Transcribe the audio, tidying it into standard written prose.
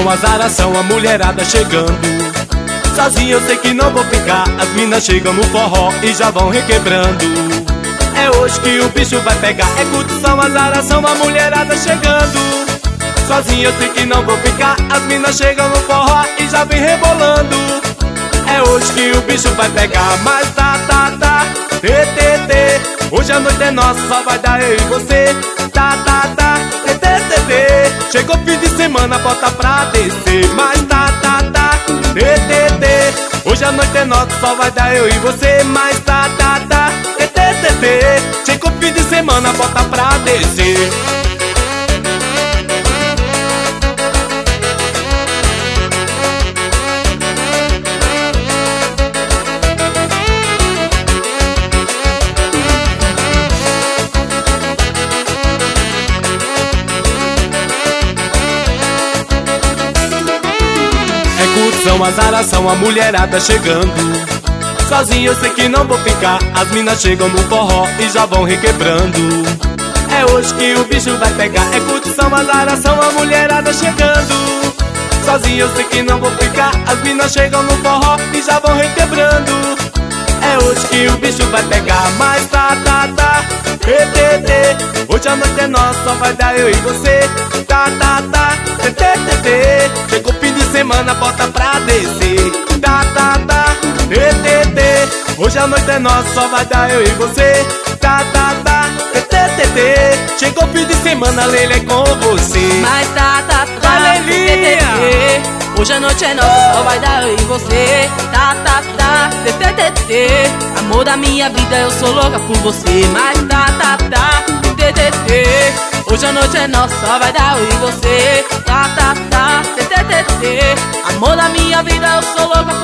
curtição, azaração, a mulherada chegando. Sozinho eu sei que não vou ficar. As minas chegam no forró e já vão requebrando. É hoje que o bicho vai pegar. É curtição, azaração, a mulherada chegando. Sozinho eu sei que não vou ficar. As minas chegam no forró e já vem rebolando. É hoje que o bicho vai pegar. Mas tá, tê, tê, tê. Hoje a noite é nossa, só vai dar eu e você. Tá, tê, tê, tê. Chegou fim de semana, bota pra descer. Mas tá, tê, tê, tê. Hoje a noite é nossa, só vai dar eu e você. Mas tá, tê, tê, tê. Chegou fim de semana, bota pra descer. Curtição, azaração, a mulherada chegando. Sozinho eu sei que não vou ficar. As minas chegam no forró e já vão requebrando. É hoje que o bicho vai pegar. É curtição, azaração, a mulherada chegando. Sozinho eu sei que não vou ficar. As minas chegam no forró e já vão requebrando. É hoje que o bicho vai pegar. Mas tá, tê, tê, tê. Hoje a noite é nossa, só vai dar eu e você. Tá, tê, tê, tê. Chegou o fim de semana, bota pra descer. Tá, tê, tê, tê. Hoje a noite é nossa, só vai dar eu e você. Tá, tê, tê, tê. Chegou o fim de semana, Lelê, com você. Mas tá, tê, tê, tê. Hoje a noite é nossa, só vai dar eu e você. Tá, tê, tê, tê. Amor da minha vida, eu sou louca por você. Mas tá, tê, tê, tê. Hoje a noite é nossa, só vai dar eu e você. Tá, tê, tê, tê. Amor da minha vida, eu sou louca por você.